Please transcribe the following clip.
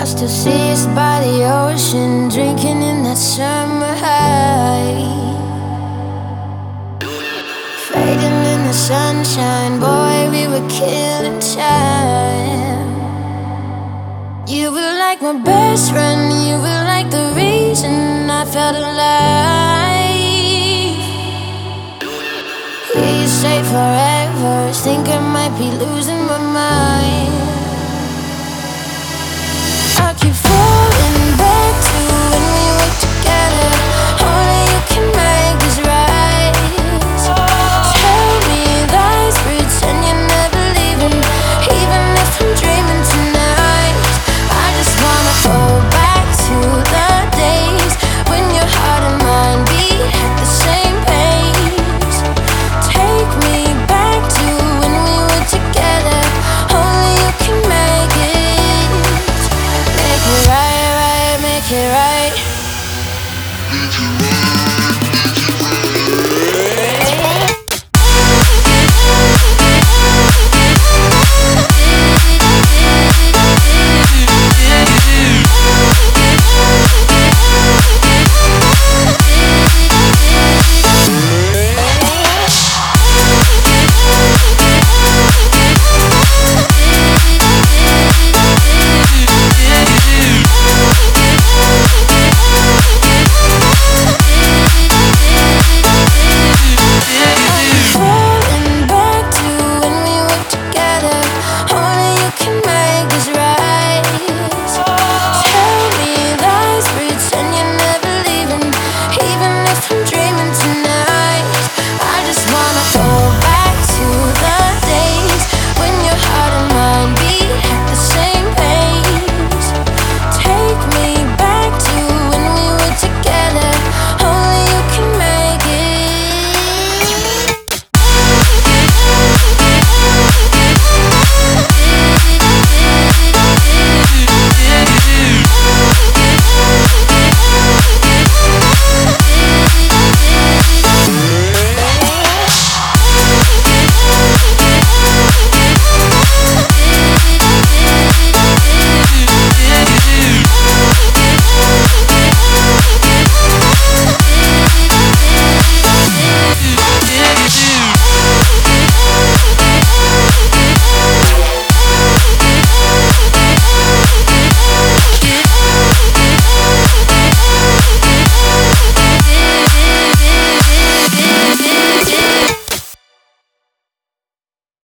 Still see us by the ocean, drinking in that summer high. Fading in the sunshine, boy, we were killing time. You were like my best friend, you were like the reason I felt alive. Hear you say forever, think I might be losing my mind.